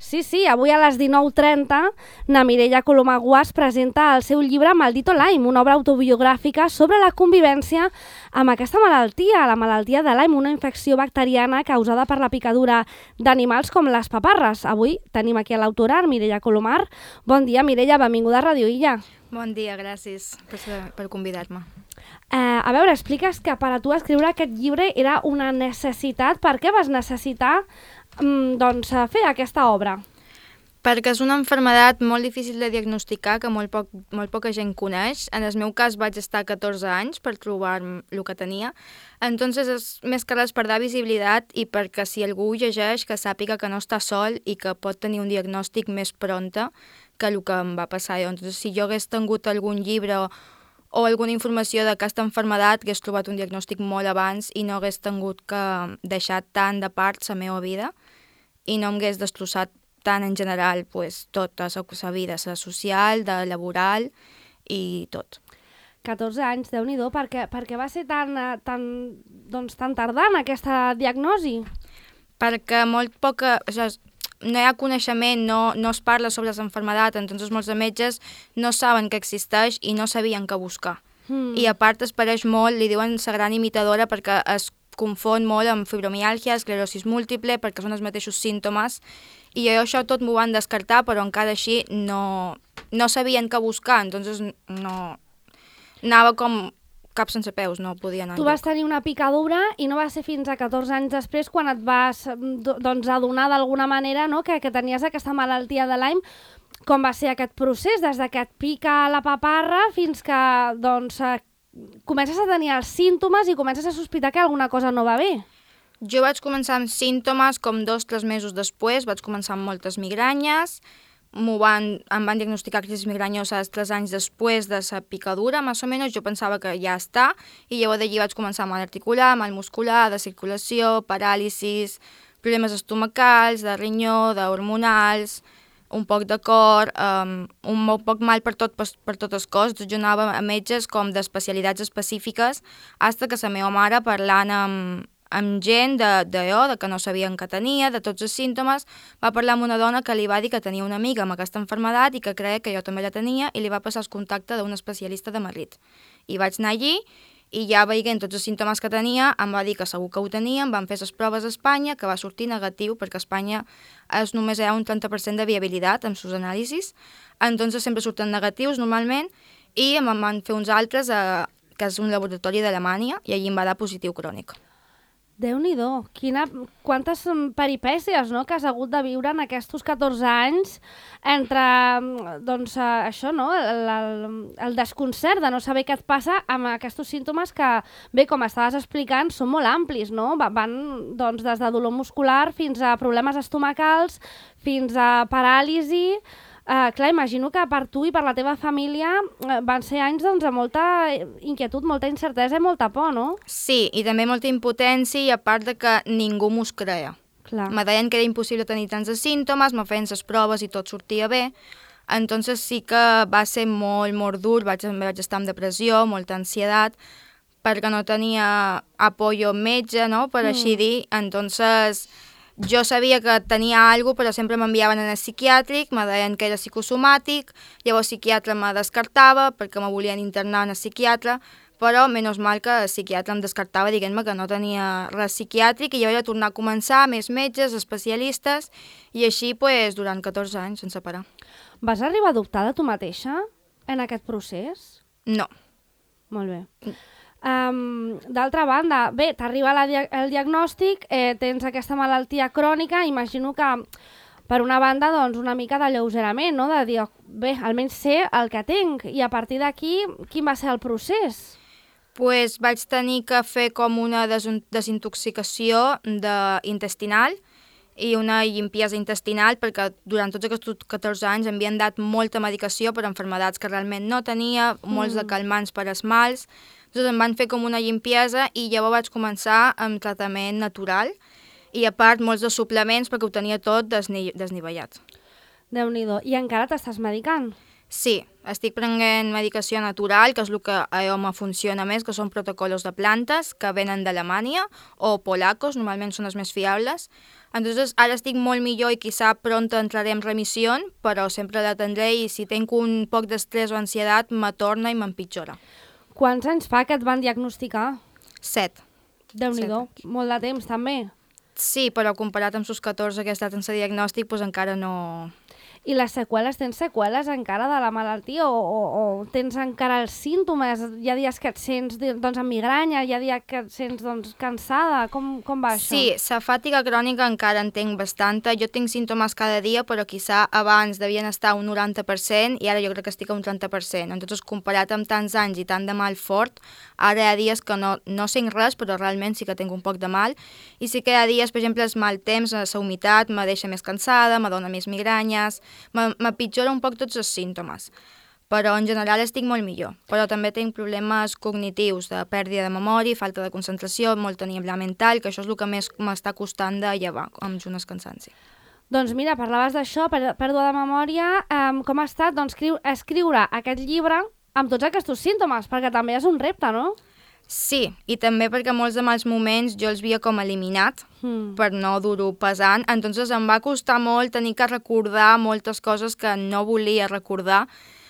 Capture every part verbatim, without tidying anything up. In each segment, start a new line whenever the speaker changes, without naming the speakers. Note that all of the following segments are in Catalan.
Sí, sí, avui a les dinou trenta na Mireia Colomà Guàs presenta el seu llibre Maldito Lyme, una obra autobiogràfica sobre la convivència amb aquesta malaltia, la malaltia de Lyme, una infecció bacteriana causada per la picadura d'animals com les paparres. Avui tenim aquí a l'autora, Mireia Colomà. Bon dia, Mireia, benvinguda a Ràdio Illa.
Bon dia, gràcies per, per convidar-me.
Eh, a veure, expliques que per a tu escriure aquest llibre era una necessitat. Per què vas necessitar mm, doncs, fer aquesta obra?
Perquè és una malaltia molt difícil de diagnosticar, que molt, poc, molt poca gent coneix. En el meu cas vaig estar catorze anys per trobar el que tenia. Entonces és més que res per dar visibilitat i perquè si algú ho llegeix que sàpiga que no està sol i que pot tenir un diagnòstic més pronte que el que em va passar. Entonces, si jo hagués tingut algun llibre o, o alguna informació d'aquesta malaltia, hagués trobat un diagnòstic molt abans i no hagués tingut que deixar tant de part la meva vida i no em hagués destrossat tant en general pues, tota la vida, la social, de laboral i tot.
catorze anys, Déu-n'hi-do, per què, per què va ser tan, tan, doncs, tan tardant aquesta diagnosi?
Perquè molt poca... O sigui, no hi ha coneixement, no, no es parla sobre la malaltia, entonces molts de metges no saben que existeix i no sabien què buscar. Mm. I a part es pareix molt, li diuen la gran imitadora perquè es confon molt amb fibromiàlgia, esclerosis múltiple, perquè són els mateixos símptomes, i jo això tot m'ho van descartar, però encara així no, no sabien què buscar, entonces no... Anava com cap sense peus, no podia anar
Tu vas tenir una picadura i no va ser fins a catorze anys després quan et vas doncs, adonar d'alguna manera, no?, que, que tenies aquesta malaltia de Lyme. Com va ser aquest procés, des que et pica la paparra fins que doncs, comences a tenir els símptomes i comences a sospitar que alguna cosa no va bé?
Jo vaig començar amb símptomes com dos o tres mesos després, vaig començar amb moltes migranyes, m'ho van, em van diagnosticar crisis migranyoses tres anys després de la picadura, més o menys, jo pensava que ja està, i llavors d'allí vaig començar amb mal articular, mal muscular, de circulació, paràlisis, problemes estomacals, de rinyó, d'hormonals, un poc de cor, um, un poc mal per tot, per, per tot el cos. Jo anava a metges com d'especialitats específiques, fins que la meva mare, parlant amb, amb gent de, de jo, de que no sabien que tenia, de tots els símptomes, va parlar amb una dona que li va dir que tenia una amiga amb aquesta malaltia i que creia que jo també la tenia i li va passar el contacte d'un especialista de Madrid. I vaig anar allí i ja veient tots els símptomes que tenia, em va dir que segur que ho tenia, em van fer les proves a Espanya, que va sortir negatiu, perquè a Espanya és només hi ha un trenta per cent de viabilitat amb sus anàlisis, entonces sempre surten negatius normalment, i em van fer uns altres, a, que és un laboratori d'Alemanya, i allí em va dar positiu crònic.
Déu-n'hi-do, quina, quantes peripècies, no?, que has hagut de viure en aquests catorze anys entre, doncs, això, no?, el, el, el desconcert de no saber què et passa amb aquests símptomes que, bé, com estaves explicant, són molt amplis, no?, van, doncs, des de dolor muscular fins a problemes estomacals, fins a paràlisi. Uh, clar, imagino que per tu i per la teva família uh, van ser anys doncs, de molta inquietud, molta incertesa i molta por, no?
Sí, i també molta impotència i a part de que ningú mos creia.
Clar.
Me deien que era impossible tenir tants de símptomes, me feien les proves i tot sortia bé, entonces sí que va ser molt, molt dur, vaig, vaig estar amb depressió, molta ansietat, perquè no tenia apoyo metge, no?, per mm. així dir, entonces... Jo sabia que tenia alguna cosa, però sempre m'enviaven en el psiquiàtric, me deien que era psicosomàtic, llavors el psiquiatre me descartava perquè me volien internar en el psiquiatre, però menys mal que el psiquiatre em descartava dient-me que no tenia res psiquiàtric i jo vaig tornar a començar, més metges, especialistes, i així pues, durant catorze anys sense parar.
Vas arribar a dubtar de tu mateixa en aquest procés?
No.
Molt bé. Um, D'altra banda, bé, t'arriba dia el diagnòstic, eh, tens aquesta malaltia crònica, imagino que per una banda doncs, una mica de lleugerament, no? De dir, bé, almenys sé el que tinc, i a partir d'aquí, quin va ser el procés?
Pues vaig tenir que fer com una des desintoxicació de intestinal i una limpiesa intestinal perquè durant tots aquests catorze anys em havien dat molta medicació per malalties que realment no tenia, molts mm. de calmants per als mals. Doncs em van fer com una limpiesa i llavors vaig començar amb tractament natural i a part molts de suplements perquè ho tenia tot desni desnivellat.
Déu-n'hi-do. I encara t'estàs medicant?
Sí, estic prenent medicació natural, que és el que a mi me funciona més, que són protocolos de plantes que venen d'Alemanya o polacos, normalment són els més fiables. Entonces, ara estic molt millor i quizá pronto entraré en remissió, però sempre la tindré i si tinc un poc d'estrès o ansietat, me torna i m'empitjora.
Quants anys fa que et van diagnosticar?
Set.
Déu-n'hi-do, molt de temps també.
Sí, però comparat amb els catorze que he estat sense diagnòstic, doncs encara no...
I les seqüeles, tens seqüeles encara de la malaltia o, o, o tens encara els símptomes? Hi ha dies que et sents doncs, amb migranya, hi ha dies que et sents doncs, cansada, com, com va això?
Sí, la fàtiga crònica encara en tinc bastanta. Jo tinc símptomes cada dia, però quizà abans devien estar un noranta per cent i ara jo crec que estic a un trenta per cent. Entonces, comparat amb tants anys i tant de mal fort, ara hi ha dies que no, no sent res, però realment sí que tinc un poc de mal. I sí que hi ha dies, per exemple, el mal temps, la humitat, me deixa més cansada, me dona més migranyes, m'empitjora un poc tots els símptomes, però en general estic molt millor. Però també tinc problemes cognitius, de pèrdua de memòria, falta de concentració, molta niebla mental, que això és el que més m'està costant de llevar, amb junt el cansanci.
Doncs mira, parlaves d'això, pèrdua de memòria, um, com ha estat doncs, escriure aquest llibre amb tots aquests símptomes, perquè també és un repte, no?
Sí, i també perquè molts de mals moments jo els havia com eliminat mm. per no dur-ho pesant, entonces em va costar molt tenir que recordar moltes coses que no volia recordar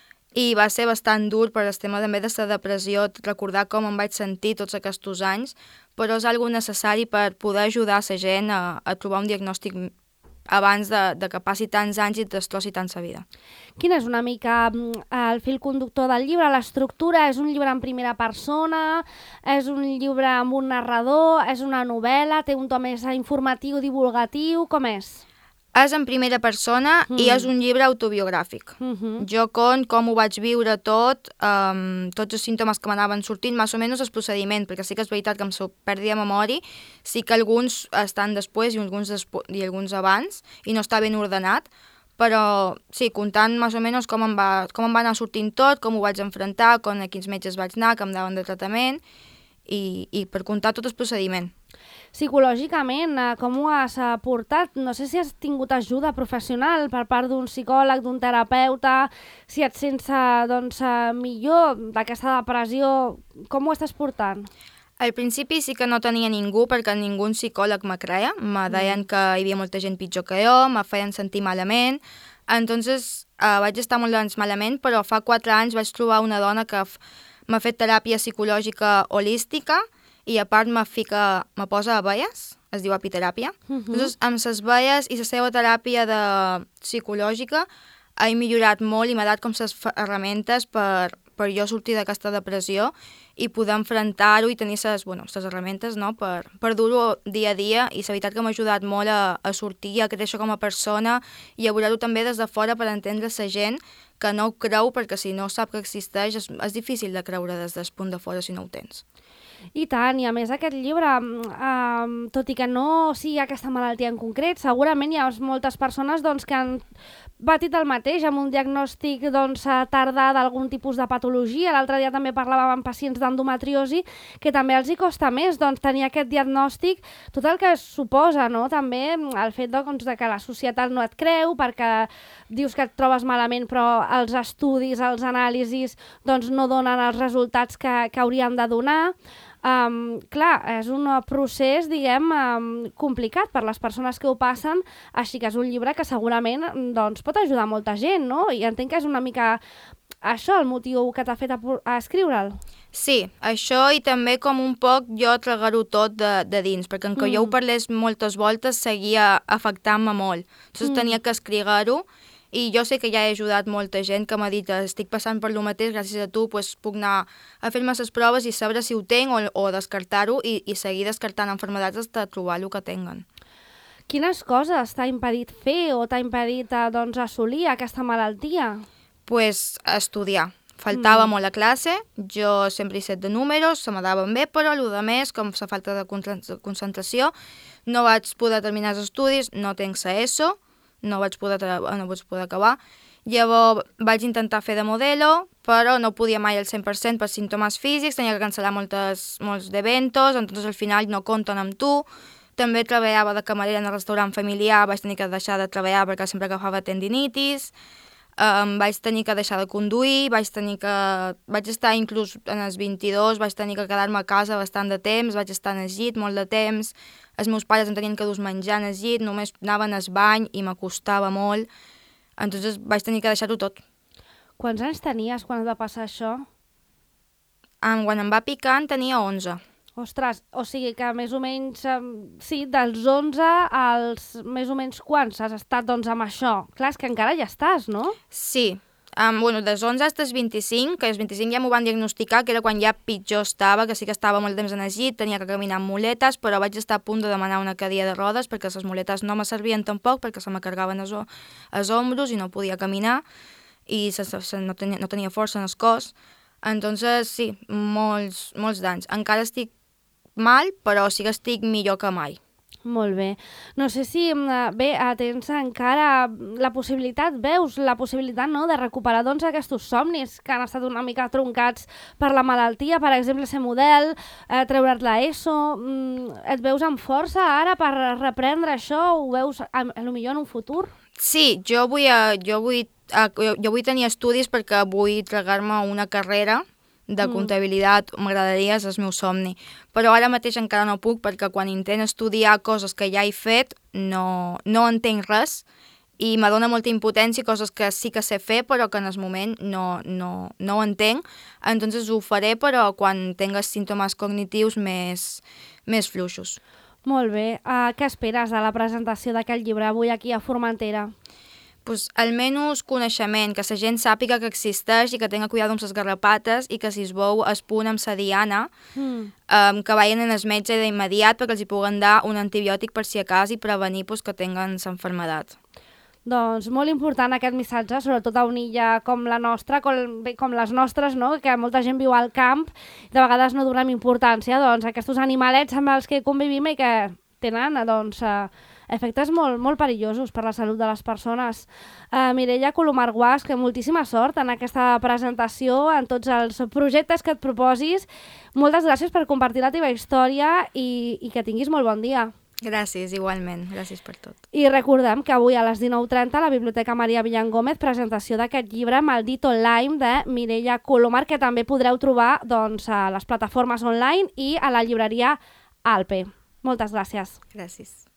i va ser bastant dur per el tema també de la depressió, recordar com em vaig sentir tots aquests anys, però és algo necessari per poder ajudar la gent a, a trobar un diagnòstic abans de, de que passi tants anys i destrossi tant sa vida.
Quin és una mica el fil conductor del llibre? L'estructura és un llibre en primera persona, és un llibre amb un narrador, és una novel·la, té un to més informatiu, divulgatiu, com és?
És en primera persona mm. i és un llibre autobiogràfic. Mm -hmm. Jo cont com ho vaig viure tot, um, tots els símptomes que m'anaven sortint, més o menys el procediment, perquè sí que és veritat que em perdia memòria, sí que alguns estan després i alguns, despu i alguns abans, i no està ben ordenat, però sí, comptant més o menys com em, va, com em va anar sortint tot, com ho vaig enfrontar, com a quins metges vaig anar, que em daven de tractament, i, i per comptar tot el procediment.
Psicològicament, com ho has portat? No sé si has tingut ajuda professional per part d'un psicòleg, d'un terapeuta, si et sents doncs, millor d'aquesta depressió, com ho estàs portant?
Al principi sí que no tenia ningú perquè ningú psicòleg me creia, me deien que hi havia molta gent pitjor que jo, me feien sentir malament, entonces eh, vaig estar molt anys malament, però fa quatre anys vaig trobar una dona que m'ha fet teràpia psicològica holística i a part me fica, me posa abelles, es diu apiteràpia. Uh -huh. Entonces, amb les abelles i la seva teràpia de psicològica he millorat molt i m'ha dat com les herramientes per, per jo sortir d'aquesta depressió i poder enfrontar-ho i tenir les bueno, herramientes no? per, per dur-ho dia a dia, i la veritat que m'ha ajudat molt a, a sortir, a créixer com a persona i a veure-ho també des de fora per entendre la gent que no ho creu, perquè si no sap que existeix és, és difícil de creure des del punt de fora si no ho tens.
I tant, i a més aquest llibre, eh, tot i que no sigui aquesta malaltia en concret, segurament hi ha moltes persones doncs, que han patit el mateix amb un diagnòstic doncs, tardà d'algun tipus de patologia. L'altre dia també parlàvem amb pacients d'endometriosi, que també els hi costa més doncs, tenir aquest diagnòstic, tot el que suposa, no? També el fet doncs, de que la societat no et creu perquè dius que et trobes malament, però els estudis, els anàlisis doncs, no donen els resultats que, que haurien de donar. Um, clar, és un procés, diguem, um, complicat per les persones que ho passen, així que és un llibre que segurament doncs, pot ajudar molta gent, no? I entenc que és una mica això el motiu que t'ha fet a, a escriure'l.
Sí, això i també com un poc jo tragar-ho tot de, de dins, perquè encara mm. jo ho parlés moltes voltes seguia afectant-me molt. Entonces mm. tenia que escriure-ho. I jo sé que ja he ajudat molta gent que m'ha dit estic passant per lo mateix, gràcies a tu pues, puc anar a fer-me les proves i saber si ho tenc o, o descartar-ho i, i seguir descartant malalties fins a trobar el que tenen.
Quines coses t'ha impedit fer o t'ha impedit doncs, assolir aquesta malaltia?
Pues estudiar. Faltava mm. molt a classe, jo sempre he set de números, se m'adaven bé, però el que més, com la falta de concentració, no vaig poder terminar els estudis, no tenc la ESO, no vaig poder, no vaig poder acabar. Llavors vaig intentar fer de modelo, però no podia mai al cent per cent per símptomes físics, tenia que cancel·lar moltes, molts d'eventos, entonces al final no compten amb tu. També treballava de camarera en el restaurant familiar, vaig tenir que deixar de treballar perquè sempre agafava tendinitis. um, vaig tenir que deixar de conduir, vaig tenir que... Vaig estar inclús en els vint-i-dos, vaig tenir que quedar-me a casa bastant de temps, vaig estar en el llit molt de temps, els meus pares em tenien que dur menjar en el llit, només anaven al bany i m'acostava molt, entonces vaig tenir que deixar-ho tot.
Quants anys tenies quan et va passar això?
Um, quan em va picar en tenia onze.
Ostres, o sigui que més o menys, um, sí, dels onze als més o menys quants has estat doncs amb això? Clar, és que encara ja estàs, no?
Sí, um, bueno, dels onze als vint-i-cinc, que els vint-i-cinc ja m'ho van diagnosticar, que era quan ja pitjor estava, que sí que estava molt temps en el llit, tenia que caminar amb muletes, però vaig estar a punt de demanar una cadira de rodes perquè les muletes no me servien tampoc, perquè se me carregaven els, els ombros i no podia caminar i se, se, no, tenia, no tenia força en el cos. Entonces, sí, molts, molts d'anys. Encara estic mal, però sí que estic millor que mai.
Molt bé. No sé si, bé, tens encara la possibilitat, veus la possibilitat, no?, de recuperar doncs aquests somnis que han estat una mica troncats per la malaltia, per exemple, ser model, eh, treure't la ESO, mm, et veus amb força ara per reprendre això, ho veus a, a lo millor en un futur?
Sí, jo vull, jo vull, jo vull tenir estudis perquè vull tragar-me una carrera de comptabilitat, mm. m'agradaria, és el meu somni. Però ara mateix encara no puc perquè quan intento estudiar coses que ja he fet no, no entenc res i me dona molta impotència, coses que sí que sé fer però que en el moment no, no, no ho entenc. Entonces ho faré però quan tingues símptomes cognitius més, més fluixos.
Molt bé. Uh, què esperes de la presentació d'aquest llibre avui aquí a Formentera?
Pues, almenys coneixement, que la gent sàpiga que existeix i que tenga cuidado amb les garrapates i que si es veu es punt amb la diana, mm. um, que vagin en el metge d'immediat perquè els hi puguen dar un antibiòtic per si a cas i prevenir pues, que tinguen l'enfermedat.
Doncs molt important aquest missatge, sobretot a una illa com la nostra, com, com les nostres, no? Que molta gent viu al camp i de vegades no donem importància doncs, a aquests animalets amb els que convivim i que tenen doncs, efectes molt, molt perillosos per la salut de les persones. Uh, Mireia Colomar Guasch, que moltíssima sort en aquesta presentació, en tots els projectes que et proposis. Moltes gràcies per compartir la teva història i, i que tinguis molt bon dia.
Gràcies, igualment. Gràcies per tot.
I recordem que avui a les dinou trenta a la Biblioteca Maria Villangómez presentació d'aquest llibre Maldito Lyme de Mireia Colomar, que també podreu trobar doncs, a les plataformes online i a la llibreria Alpe. Moltes gràcies.
Gràcies.